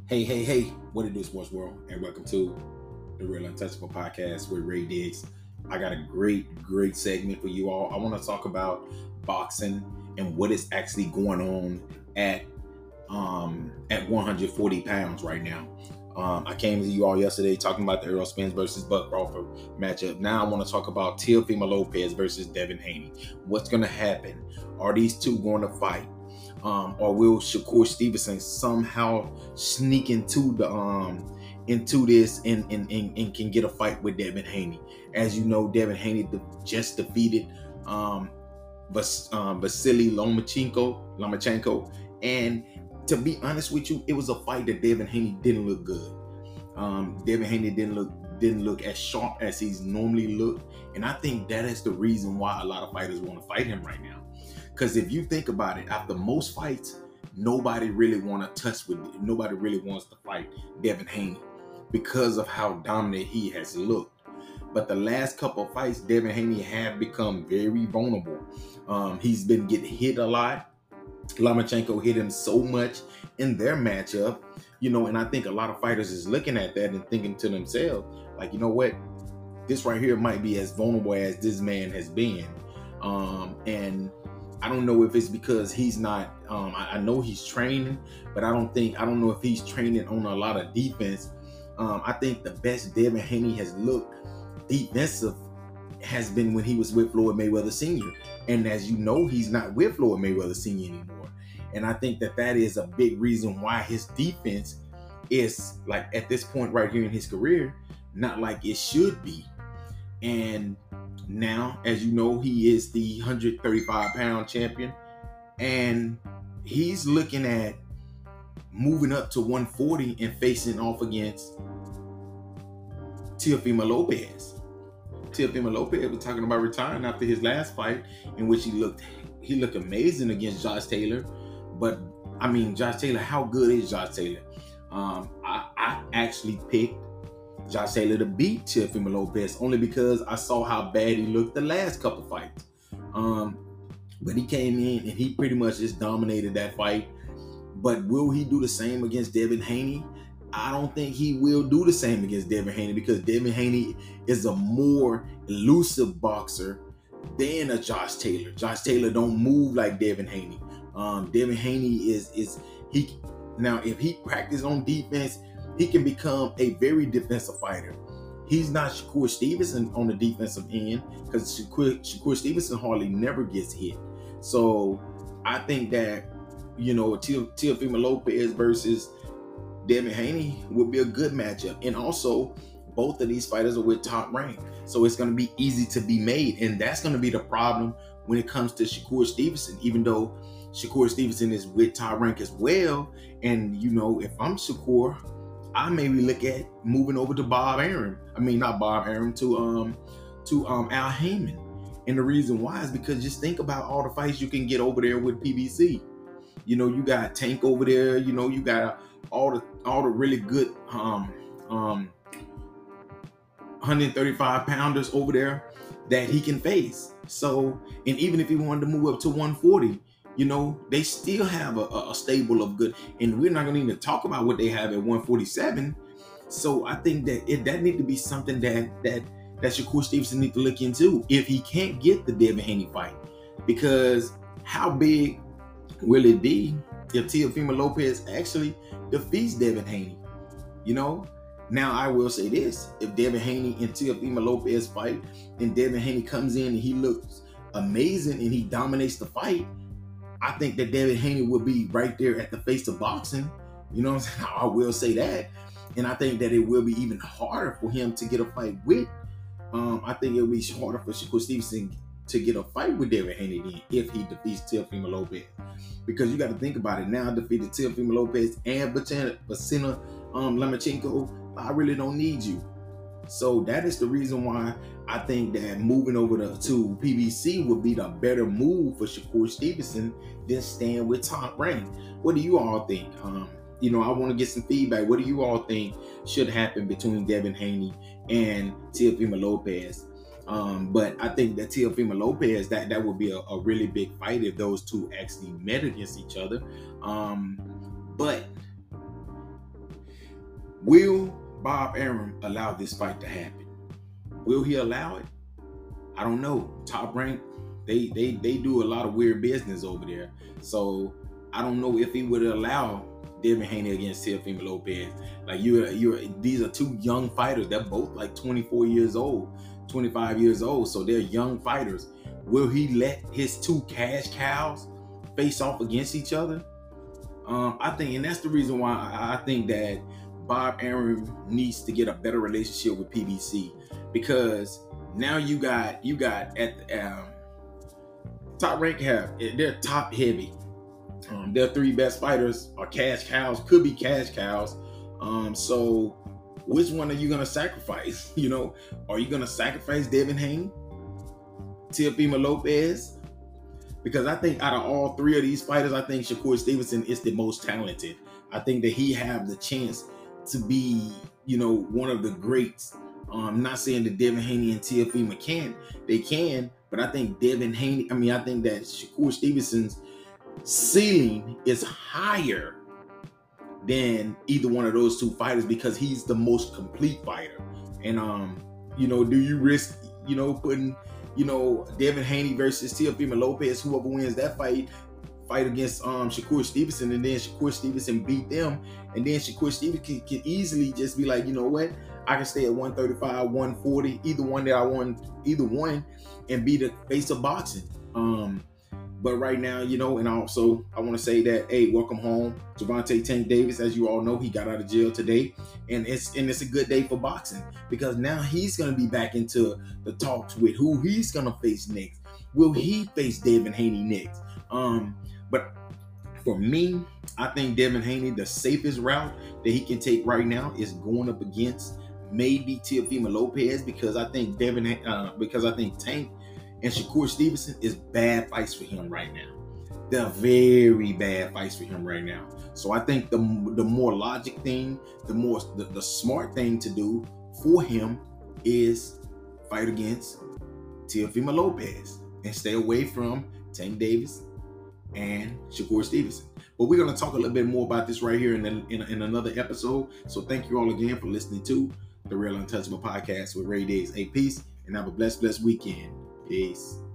Hey, what it do, sports world, and welcome to the Real Untouchable podcast with Ray Diggs. I got a great segment for you all. I want to talk about boxing and what is actually going on at 140 pounds right now. I came to you all yesterday talking about the Errol Spence versus Buck Crawford matchup. Now I want to talk about Teofimo Lopez versus Devin Haney. What's going to happen? Are these two going to fight? Or will Shakur Stevenson somehow sneak into this and can get a fight with Devin Haney? As you know, Devin Haney just defeated Vasily Lomachenko, and to be honest with you, it was a fight that Devin Haney didn't look good. Devin Haney didn't look as sharp as he's normally looked, and I think that is the reason why a lot of fighters want to fight him right now. Because if you think about it, after most fights, nobody really wants to fight Devin Haney because of how dominant he has looked. But the last couple of fights, Devin Haney have become very vulnerable. He's been getting hit a lot. Lomachenko hit him so much in their matchup, and I think a lot of fighters is looking at that and thinking to themselves, like, you know what? This right here might be as vulnerable as this man has been. And I don't know if it's because he's not, I know he's training, but I don't know if he's training on a lot of defense. I think the best Devin Haney has looked defensive has been when he was with Floyd Mayweather Sr. And as you know, he's not with Floyd Mayweather Sr. anymore. And I think that is a big reason why his defense is, like, at this point right here in his career, not like it should be. And now, as you know, he is the 135-pound champion, and he's looking at moving up to 140 and facing off against Teofimo Lopez. Teofimo Lopez was talking about retiring after his last fight, in which he looked amazing against Josh Taylor. But I mean, Josh Taylor, how good is Josh Taylor? I actually picked Josh Taylor to beat Teofimo Lopez only because I saw how bad he looked the last couple fights. But he came in and he pretty much just dominated that fight. But will he do the same against Devin Haney? I don't think he will do the same against Devin Haney, because Devin Haney is a more elusive boxer than a Josh Taylor. Josh Taylor don't move like Devin Haney. Devin Haney now if he practices on defense, he can become a very defensive fighter. He's not Shakur Stevenson on the defensive end, because Shakur Stevenson hardly never gets hit. So I think that, Teofimo Lopez versus Devin Haney would be a good matchup. And also, both of these fighters are with Top Rank, so it's going to be easy to be made. And that's going to be the problem when it comes to Shakur Stevenson, even though Shakur Stevenson is with Top Rank as well. And, if I'm Shakur, I maybe look at moving over to Bob Arum. I mean, not Bob Arum, to Al Haymon. And the reason why is because just think about all the fights you can get over there with PBC. You got Tank over there. You got all the really good 135 pounders over there that he can face. So, and even if he wanted to move up to 140, they still have a stable of good, and we're not going to even talk about what they have at 147. So I think that need to be something that Shakur Stevenson need to look into if he can't get the Devin Haney fight, because how big will it be if Teofimo Lopez actually defeats Devin Haney? Now I will say this: if Devin Haney and Teofimo Lopez fight, and Devin Haney comes in and he looks amazing and he dominates the fight, I think that Devin Haney will be right there at the face of boxing. You know what I'm saying? I will say that. And I think that it will be even harder for him to get a fight with. I think it will be harder for Shakur Stevenson to get a fight with Devin Haney then, if he defeats Teofimo Lopez. Because you got to think about it. Now, defeated Teofimo Lopez and Vasily Lomachenko, I really don't need you. So that is the reason why I think that moving over to PBC would be the better move for Shakur Stevenson than staying with Top Rank. What do you all think? I want to get some feedback. What do you all think should happen between Devin Haney and Teofimo Lopez? But I think that Teofimo Lopez, that would be a really big fight if those two actually met against each other. But Will Bob Arum allow this fight to happen? Will he allow it? I don't know. Top Rank, they do a lot of weird business over there. So I don't know if he would allow Devin Haney against Teofimo Lopez. Like these are two young fighters. They're both like 24 years old, 25 years old. So they're young fighters. Will he let his two cash cows face off against each other? I think, and that's the reason why I think that Bob Arum needs to get a better relationship with PBC, because now you got at the Top Rank they're top heavy. Their three best fighters are cash cows, could be cash cows. So which one are you gonna sacrifice? Are you gonna sacrifice Devin Haney, Teofimo Lopez? Because I think out of all three of these fighters, I think Shakur Stevenson is the most talented. I think that he have the chance to be, one of the greats. I'm not saying that Devin Haney and Teofimo can't. They can, but I think I think that Shakur Stevenson's ceiling is higher than either one of those two fighters, because he's the most complete fighter. And do you risk putting Devin Haney versus Teofimo Lopez, whoever wins that fight against Shakur Stevenson, and then Shakur Stevenson beat them, and then Shakur Stevenson can easily just be like, you know what, I can stay at 135, 140, either one, and be the face of boxing. But right now, and also I want to say that, hey, welcome home, Gervonta Tank Davis. As you all know, he got out of jail today, and it's a good day for boxing, because now he's going to be back into the talks with who he's going to face next. Will he face Devin Haney next? But for me, I think Devin Haney, the safest route that he can take right now is going up against maybe Teofimo Lopez, because I think Tank and Shakur Stevenson is bad fights for him right now. They're very bad fights for him right now. So I think the more logic thing, the smart thing to do for him is fight against Teofimo Lopez and stay away from Tank Davis and Shakur Stevenson. But we're going to talk a little bit more about this right here in another episode. So thank you all again for listening to the Real Untouchable Podcast with Ray Diggs. Hey, peace, and have a blessed weekend. Peace.